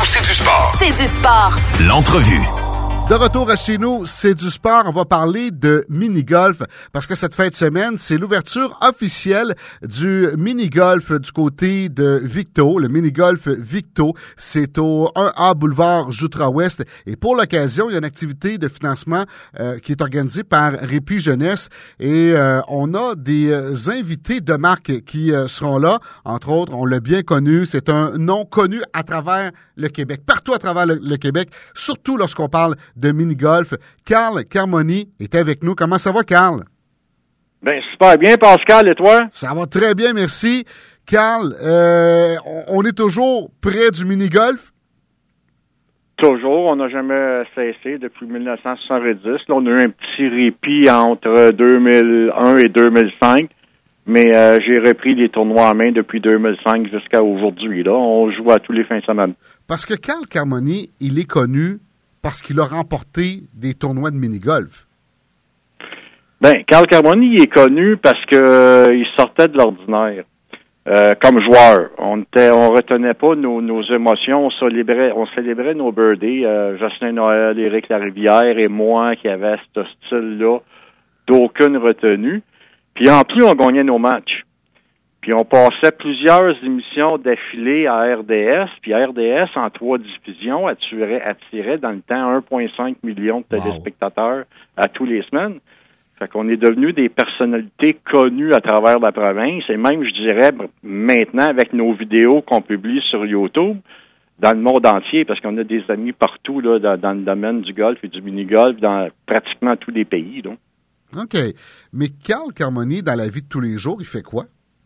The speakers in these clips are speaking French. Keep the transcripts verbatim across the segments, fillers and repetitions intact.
c'est du sport. C'est du sport. L'entrevue. De retour à chez nous, c'est du sport. On va parler de mini-golf parce que cette fin de semaine, c'est l'ouverture officielle du mini-golf du côté de Victo. Le mini-golf Victo, c'est au un A boulevard Joutra-Ouest. Et pour l'occasion, il y a une activité de financement euh, qui est organisée par Répi Jeunesse. Et euh, on a des euh, invités de marque qui euh, seront là. Entre autres, on l'a bien connu. C'est un nom connu à travers le Québec, partout à travers le, le Québec, surtout lorsqu'on parle de mini-golf. Carl Carmoni est avec nous. Comment ça va, Carl? Ben super bien, Pascal, et toi? Ça va très bien, merci. Carl, euh, on est toujours près du mini-golf? Toujours, on n'a jamais cessé depuis dix-neuf cent soixante-dix. Là, on a eu un petit répit entre deux mille un et deux mille cinq, mais euh, j'ai repris les tournois en main depuis deux mille cinq jusqu'à aujourd'hui. Là, on joue à tous les fins de semaine. Parce que Carl Carmoni, il est connu parce qu'il a remporté des tournois de mini-golf. Ben, Carl Carmoni il est connu parce que euh, il sortait de l'ordinaire. Euh, comme joueur, on était, on retenait pas nos, nos émotions, on célébrait, on célébrait nos birthdays. Euh, Jocelyn Noël, Éric Larivière et moi qui avait ce style-là d'aucune retenue. Puis en plus, on gagnait nos matchs. Puis on passait plusieurs émissions d'affilée à R D S. Puis R D S, en trois diffusions, attirait, attirait dans le temps un virgule cinq million de téléspectateurs wow. à tous les semaines. Fait qu'on est devenus des personnalités connues à travers la province. Et même, je dirais, maintenant, avec nos vidéos qu'on publie sur YouTube, dans le monde entier, parce qu'on a des amis partout là, dans, dans le domaine du golf et du mini-golf, dans pratiquement tous les pays. Donc. OK. Mais Carl Carmoni, dans la vie de tous les jours, il fait quoi?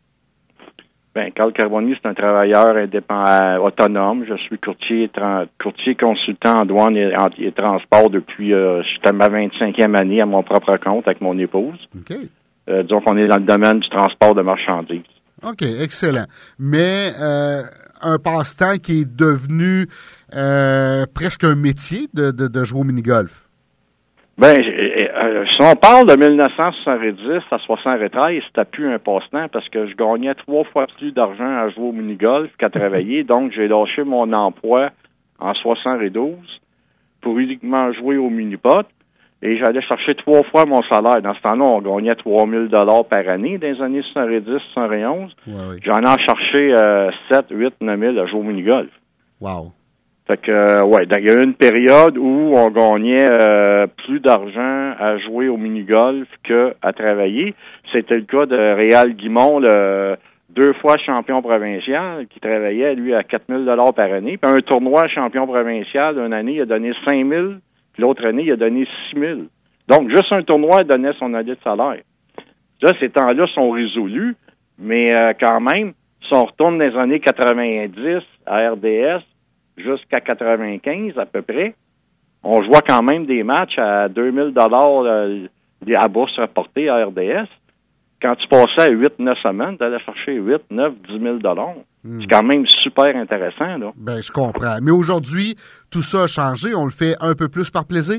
Ben, Carl Carmoni, c'est un travailleur indépendant, autonome. Je suis courtier, tra- courtier consultant en douane et, en, et transport depuis, euh, j'étais à ma vingt-cinquième année à mon propre compte avec mon épouse. OK. Euh, donc, on est dans le domaine du transport de marchandises. OK, excellent. Mais, euh, un passe-temps qui est devenu, euh, presque un métier de, de, de jouer au mini-golf. Ben, euh, si on parle de dix-neuf cent soixante-dix à soixante-treize, c'était plus un passe-temps parce que je gagnais trois fois plus d'argent à jouer au mini-golf qu'à travailler. Donc, j'ai lâché mon emploi en soixante-douze pour uniquement jouer au mini-pot et j'allais chercher trois fois mon salaire. Dans ce temps-là, on gagnait trois mille dollars par année dans les années soixante-dix soixante-onze. Ouais, oui. J'en ai cherché euh, sept, huit, neuf mille à jouer au mini-golf. Wow. Fait que, euh, ouais, il y a eu une période où on gagnait euh, plus d'argent à jouer au mini-golf qu'à travailler. C'était le cas de Réal Guimond, le deux fois champion provincial, qui travaillait, lui, à quatre mille dollars par année. Puis un tournoi champion provincial, une année, il a donné cinq mille, puis l'autre année, il a donné six mille. Donc, juste un tournoi donnait son année de salaire. Là, ces temps-là sont résolus, mais euh, quand même, si on retourne dans les années quatre-vingt-dix à R D S, jusqu'à quatre-vingt-quinze à peu près, on jouait quand même des matchs à deux mille dollars euh, à bourse reportée à R D S. Quand tu passais à huit neuf semaines, tu allais chercher huit, neuf, dix mille dollars. Hmm. C'est quand même super intéressant, là. Ben, je comprends. Mais aujourd'hui, tout ça a changé. On le fait un peu plus par plaisir?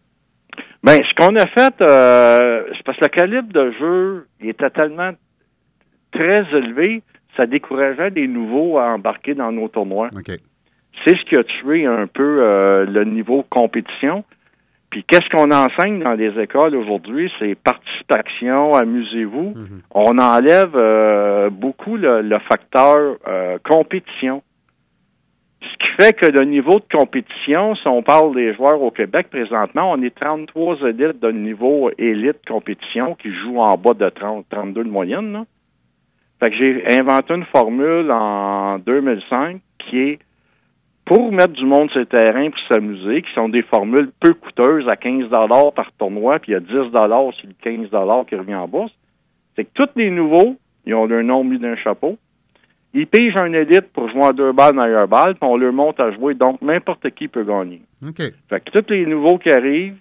Ben, ce qu'on a fait, euh, c'est parce que le calibre de jeu, il était tellement très élevé, ça décourageait des nouveaux à embarquer dans nos tournois. OK. C'est ce qui a tué un peu euh, le niveau compétition. Puis qu'est-ce qu'on enseigne dans les écoles aujourd'hui? C'est participation, amusez-vous. Mm-hmm. On enlève euh, beaucoup le, le facteur euh, compétition. Ce qui fait que le niveau de compétition, si on parle des joueurs au Québec présentement, on est trente-trois élites de niveau élite compétition qui jouent en bas de trente, trente-deux de moyenne, là. Fait que j'ai inventé une formule en deux mille cinq qui est pour mettre du monde sur le terrain pour s'amuser, qui sont des formules peu coûteuses à quinze dollars par tournoi, puis il y a dix dollars sur le quinze dollars qui revient en bourse, c'est que tous les nouveaux, ils ont leur nom mis d'un chapeau. Ils pigent un élite pour jouer à deux balles, meilleure balle, puis on leur monte à jouer, donc n'importe qui peut gagner. Okay. Fait que tous les nouveaux qui arrivent,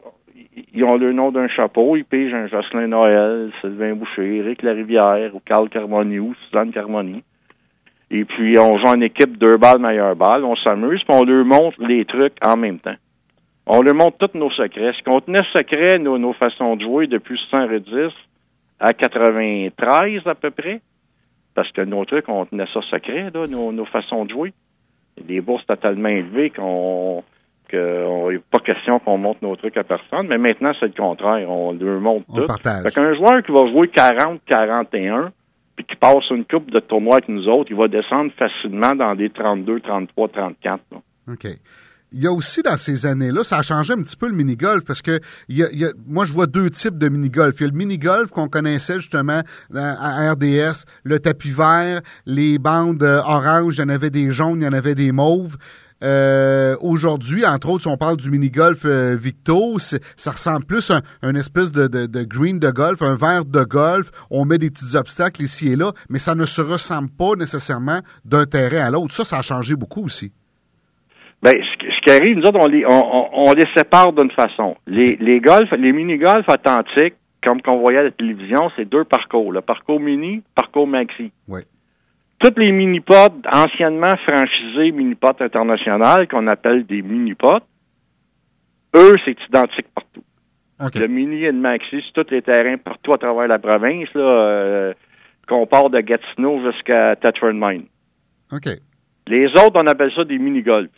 ils ont le nom d'un chapeau, ils pigent un Jocelyn Noël, Sylvain Boucher, Éric Larivière, ou Carl Carmoni, ou Suzanne Carmoni. Et puis, on joue en équipe deux balles, meilleure balle, on s'amuse, puis on leur montre les trucs en même temps. On leur montre tous nos secrets. Ce qu'on tenait secret, nos, nos façons de jouer depuis soixante-dix à quatre-vingt-treize à peu près, parce que nos trucs, on tenait ça secret, là, nos, nos façons de jouer. des bourses totalement élevées qu'on qu'il n'y a pas question qu'on montre nos trucs à personne, mais maintenant, c'est le contraire. On le montre on tout. partage. Fait qu'un joueur qui va jouer quarante quarante et un, puis qui passe une coupe de tournois avec nous autres, il va descendre facilement dans des trente-deux, trente-trois, trente-quatre. Là. OK. Il y a aussi, dans ces années-là, ça a changé un petit peu le mini-golf, parce que il y a, il y a, moi, je vois deux types de mini-golf. Il y a le mini-golf qu'on connaissait justement à R D S, le tapis vert, les bandes oranges, il y en avait des jaunes, il y en avait des mauves. Euh, aujourd'hui, entre autres, si on parle du mini-golf euh, Victo, ça ressemble plus à un, une espèce de, de, de green de golf, un verre de golf. On met des petits obstacles ici et là, mais ça ne se ressemble pas nécessairement d'un terrain à l'autre. Ça, ça a changé beaucoup aussi. Ben, ce, ce qui arrive, nous autres, on les, on, on, on les sépare d'une façon. Les, les golfs, les mini-golfs authentiques, comme qu'on voyait à la télévision, c'est deux parcours. Le parcours mini, parcours maxi. Oui. Toutes les mini-pods, anciennement franchisés mini-pods internationales, qu'on appelle des mini-pods, eux, c'est identique partout. Okay. Le mini et le maxi, c'est tous les terrains partout à travers la province, là, euh, qu'on part de Gatineau jusqu'à Thetford Mine. OK. Les autres, on appelle ça des mini-golfs.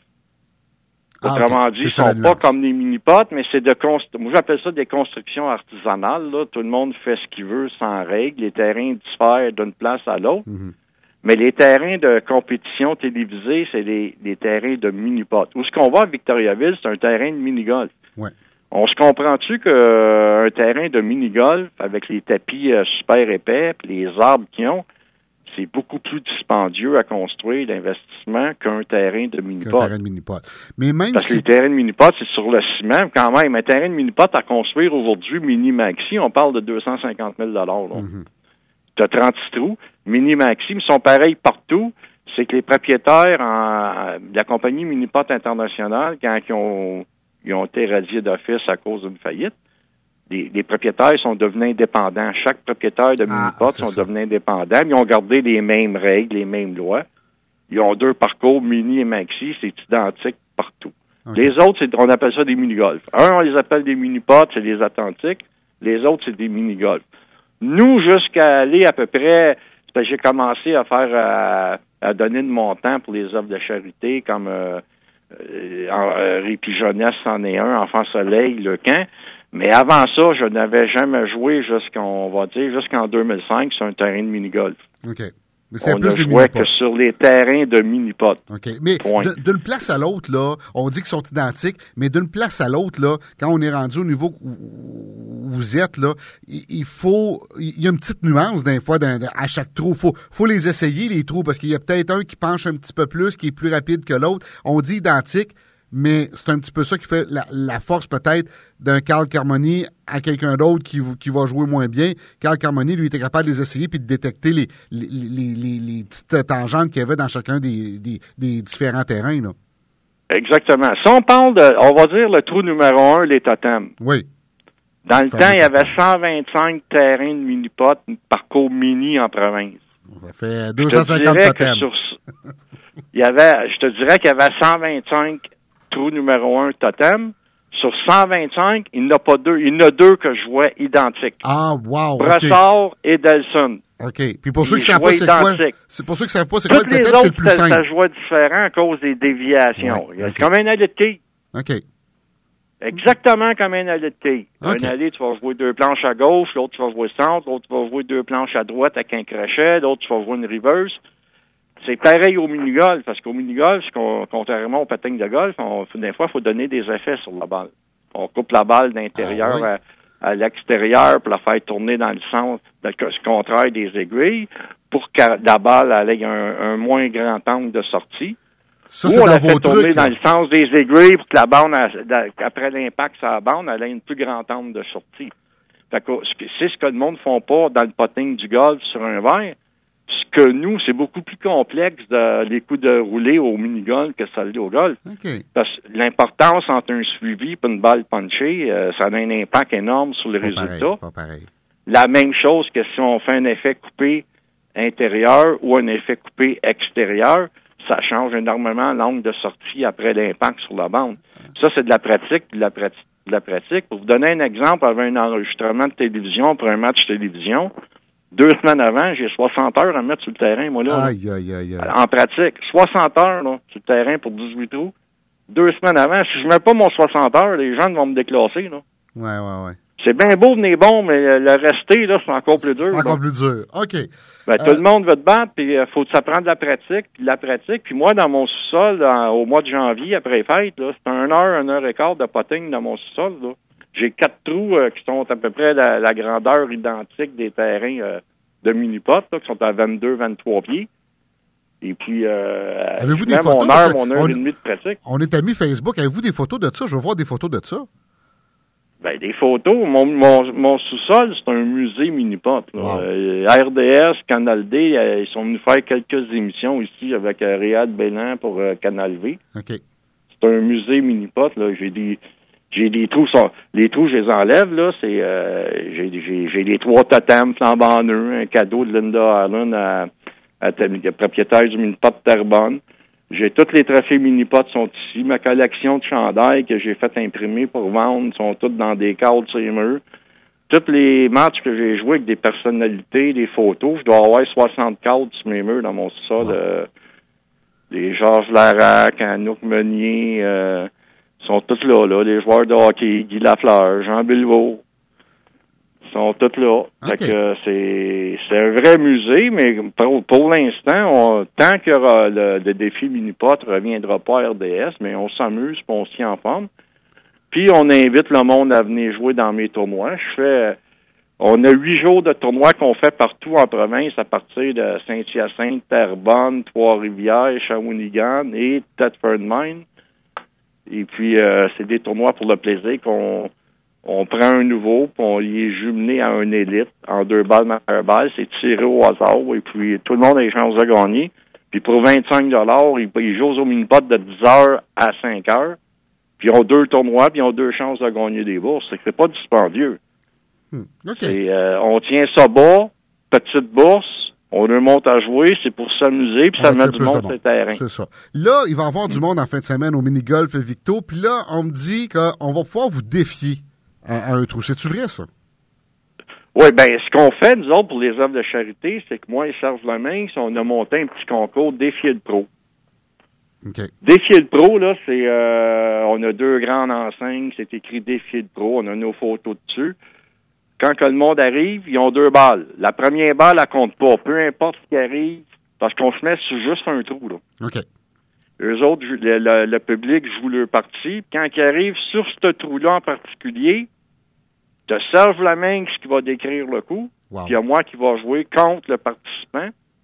Ah, Autrement okay. dit, ils ne sont pas comme des mini-pods, mais c'est de const... moi j'appelle ça des constructions artisanales, là. Tout le monde fait ce qu'il veut sans règle. Les terrains diffèrent d'une place à l'autre. Mm-hmm. Mais les terrains de compétition télévisée, c'est les, les terrains de mini-pot. Où ce qu'on va à Victoriaville, c'est un terrain de mini-golf. Ouais. On se comprend-tu qu'un euh, terrain de mini-golf, avec les tapis euh, super épais, puis les arbres qu'ils ont, c'est beaucoup plus dispendieux à construire l'investissement qu'un terrain de mini-pot. Qu'un terrain de mini-pot. Mais même Parce si... que les terrains de mini-pot, c'est sur le ciment, quand même. Un terrain de mini-pot à construire aujourd'hui, mini-maxi, on parle de deux cent cinquante mille dollars. Mm-hmm. Tu as trente-six trous. Mini-maxi, ils sont pareils partout. C'est que les propriétaires en, de la compagnie Minipot International, quand ils ont, ils ont été radiés d'office à cause d'une faillite, les, les propriétaires sont devenus indépendants. Chaque propriétaire de Minipot ah, sont ça. devenus indépendants. Ils ont gardé les mêmes règles, les mêmes lois. Ils ont deux parcours, mini et maxi. C'est identique partout. Okay. Les autres, c'est, on appelle ça des mini-golfs. Un, on les appelle des mini-pots, c'est les authentiques. Les autres, c'est des mini-golfs. Nous, jusqu'à aller à peu près, j'ai commencé à faire, à, à donner de mon temps pour les œuvres de charité, comme euh, euh, Répit Jeunesse en est un, Enfant Soleil, Le Camp. Mais avant ça, je n'avais jamais joué jusqu'en, on va dire, jusqu'en deux mille cinq sur un terrain de mini-golf. OK. Mais c'est on plus ne jouait que sur les terrains de mini-pot. OK. Mais d'une place à l'autre, là, on dit qu'ils sont identiques, mais d'une place à l'autre, là, quand on est rendu au niveau où vous êtes, là, il faut, il y a une petite nuance d'un fois d'un, à chaque trou. Faut, faut les essayer, les trous, parce qu'il y a peut-être un qui penche un petit peu plus, qui est plus rapide que l'autre. On dit identique, mais c'est un petit peu ça qui fait la, la force peut-être d'un Carl Carmoni à quelqu'un d'autre qui, qui va jouer moins bien. Carl Carmoni, lui, était capable de les essayer puis de détecter les, les, les, les, les petites tangentes qu'il y avait dans chacun des, des, des différents terrains. Là. Exactement. Si on parle de, on va dire le trou numéro un, les totems. Oui. Dans le temps, il y avait cent vingt-cinq terrains de mini-pot, parcours mini en province. Ça fait deux cent cinquante totems. Sur, il y avait, je te dirais qu'il y avait cent vingt-cinq trou numéro un totem. Sur cent vingt-cinq, il n'y en a pas deux. Il y en a deux que je vois identiques. Ah, wow. Brossard okay. et Delson. OK. Puis pour ceux qui ne savent pas, c'est quoi? C'est pour ceux qui ne savent pas, c'est quoi le totem, c'est le plus simple. Ça jouait différent à cause des déviations. Ouais, okay. C'est comme un allée de quai. OK. Exactement comme un allée de quai. Okay. Un allée, tu vas jouer deux planches à gauche, l'autre, tu vas jouer centre, l'autre, tu vas jouer deux planches à droite avec un crochet, l'autre, tu vas jouer une reverse. C'est pareil au mini-golf, parce qu'au mini-golf, contrairement au patin de golf, on, des fois, il faut donner des effets sur la balle. On coupe la balle d'intérieur ah, oui. à, à l'extérieur pour la faire tourner dans le sens, le contraire des aiguilles, pour que la balle ait un, un moins grand angle de sortie. Ça, Ou c'est on dans la vos fait tourner trucs, dans là. le sens des aiguilles pour que la bande, après l'impact sur la bande, elle ait une plus grande angle de sortie. Fait que c'est ce que le monde ne font pas dans le putting du golf sur un verre. Ce que nous, c'est beaucoup plus complexe de, les coups de rouler au mini-golf que ça l'est au golf. Okay. Parce que l'importance entre un suivi et une balle punchée, euh, ça a un impact énorme sur les résultats. Pas pareil. La même chose que si on fait un effet coupé intérieur ou un effet coupé extérieur, ça change énormément l'angle de sortie après l'impact sur la bande. Ça, c'est de la pratique, de la pratique, de la pratique. Pour vous donner un exemple, avec un enregistrement de télévision pour un match télévision, Deux semaines avant, j'ai soixante heures à mettre sur le terrain, moi, là. Aïe, aïe, aïe, aïe. En pratique. soixante heures, là, sur le terrain pour dix-huit trous. Deux semaines avant. Si je mets pas mon soixante heures, les gens vont me déclasser, là. Ouais, ouais, ouais. C'est bien beau venir bon, mais le rester, là, c'est encore plus dur. C'est encore là. plus dur. OK. Ben, euh... tout le monde veut te battre, puis il faut que ça prenne de la pratique, puis de la pratique. Puis moi, dans mon sous-sol, dans, au mois de janvier, après les fêtes, là, c'est un heure, une heure et quart de potting dans mon sous-sol, là. J'ai quatre trous euh, qui sont à peu près la, la grandeur identique des terrains euh, de mini-pot, là, qui sont à vingt-deux, vingt-trois pieds. Et puis, euh, avez-vous des mon photos? heure, mon heure on, et demie de pratique. On est amis Facebook. Avez-vous des photos de ça? Je veux voir des photos de ça. Ben, des photos. Mon, mon, mon sous-sol, c'est un musée mini-pot. Wow. Euh, R D S, Canal D, euh, ils sont venus faire quelques émissions ici avec euh, Réal Bélan pour euh, Canal V. Okay. C'est un musée mini-pot. Là. J'ai des j'ai des trous. Sont, les trous, je les enlève. Là. C'est euh, j'ai, j'ai, j'ai les trois totems flambant nœuds, un cadeau de Linda Allen à, à, à propriétaire du mini-pot de Terrebonne. J'ai tous les trophées mini-pot sont ici. Ma collection de chandails que j'ai fait imprimer pour vendre sont toutes dans des cadres sur les murs. Tous les matchs que j'ai joués avec des personnalités, des photos, je dois avoir soixante cadres sur mes murs dans mon sol. Ouais. Euh, les Georges Larac, Anouk Meunier, euh, sont tous là, là. Les joueurs de hockey, Guy Lafleur, Jean Bilvaux. Sont toutes là. Okay. Fait que c'est, c'est un vrai musée, mais pour, pour l'instant, on, tant que le, le défi mini-pot ne reviendra pas à R D S, mais on s'amuse, puis on s'y en forme. Puis on invite le monde à venir jouer dans mes tournois. Je fais, on a huit jours de tournois qu'on fait partout en province, à partir de Saint-Hyacinthe, Terrebonne, Trois-Rivières, Shawinigan et Thetford Mine. Et puis euh, c'est des tournois pour le plaisir qu'on On prend un nouveau, puis on y est jumelé à un élite, en deux balles, meilleure balle, c'est tiré au hasard, et puis tout le monde a les chances de gagner. Puis pour vingt-cinq dollars, ils, ils jouent au mini-pot de dix heures à cinq heures, puis ils ont deux tournois, puis ils ont deux chances de gagner des bourses. C'est que c'est pas dispendieux. Hmm. Okay. C'est, euh, on tient ça bas, petite bourse, on leur monte à jouer, c'est pour s'amuser, puis ça met du monde sur le terrain. C'est ça. Là, il va y avoir du monde en fin de semaine au mini-golf Victo, puis là, on me dit qu'on va pouvoir vous défier à, à un trou. C'est-tu vrai, ça? Oui, bien, ce qu'on fait, nous autres, pour les œuvres de charité, c'est que moi et Serge Lemain, on a monté un petit concours Défier le pro. Okay. Défier le pro, là, c'est... Euh, on a deux grandes enseignes, c'est écrit Défier le pro, on a nos photos dessus. Quand que le monde arrive, ils ont deux balles. La première balle, elle compte pas. Peu importe ce qui arrive, parce qu'on se met sur juste un trou, là. OK. Eux autres, le, le, le public joue leur partie. Quand ils arrivent sur ce trou-là en particulier, de Serge Lemain qui va décrire le coup, wow. Puis il y a moi qui va jouer contre le participant.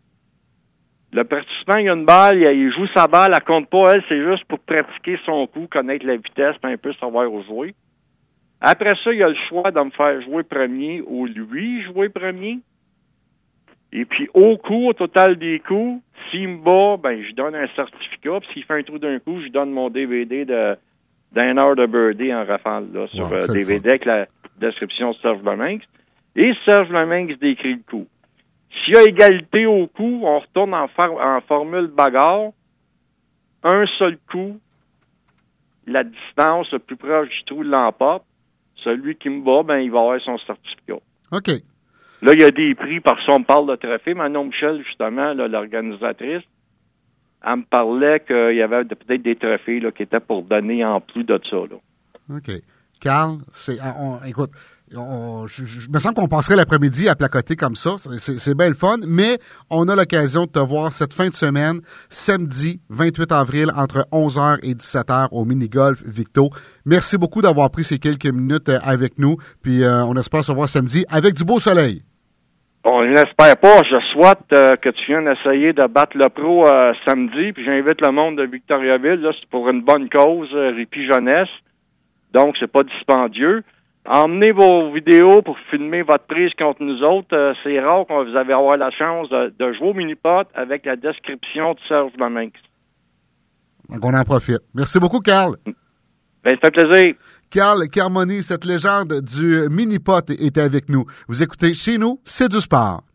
Le participant, il a une balle, il, il joue sa balle, elle compte pas, elle, c'est juste pour pratiquer son coup, connaître la vitesse, puis un peu savoir où jouer. Après ça, il a le choix de me faire jouer premier ou lui jouer premier. Et puis, au coup, au total des coups, s'il me bat, ben, je donne un certificat. Puis s'il fait un trou d'un coup, je donne mon D V D de, d'un heure de birdie en rafale, là, sur wow, euh, D V D avec la description de Serge Lemain. Et Serge Lemain décrit le coup. S'il y a égalité au coup, on retourne en, for- en formule bagarre. Un seul coup, la distance le plus proche du trou l'emporte. Celui qui me bat, ben, il va avoir son certificat. OK. Là, il y a des prix, parce qu'on me parle de trophées. Manon Michel, justement, là, l'organisatrice, elle me parlait qu'il y avait peut-être des trophées là, qui étaient pour donner en plus de ça. Là. OK. Carl, c'est, on, écoute, on, je, je, me semble qu'on passerait l'après-midi à placoter comme ça. C'est, c'est, c'est bien le fun, mais on a l'occasion de te voir cette fin de semaine, samedi vingt-huit avril, entre onze heures et dix-sept heures au mini-golf Victo. Merci beaucoup d'avoir pris ces quelques minutes avec nous, puis euh, on espère se voir samedi avec du beau soleil. Bon, je n'espère pas. Je souhaite euh, que tu viennes essayer de battre le pro euh, samedi, puis j'invite le monde de Victoriaville. Là, c'est pour une bonne cause, euh, Répit Jeunesse. Donc, c'est pas dispendieux. Emmenez vos vidéos pour filmer votre prise contre nous autres. Euh, c'est rare qu'on vous avez avoir la chance de, de jouer au mini-pot avec la description de Serge Lemain. Donc, on en profite. Merci beaucoup, Carl. Ben, ça fait plaisir. Carl Carmoni, cette légende du mini-pot était avec nous. Vous écoutez Chez nous, c'est du sport.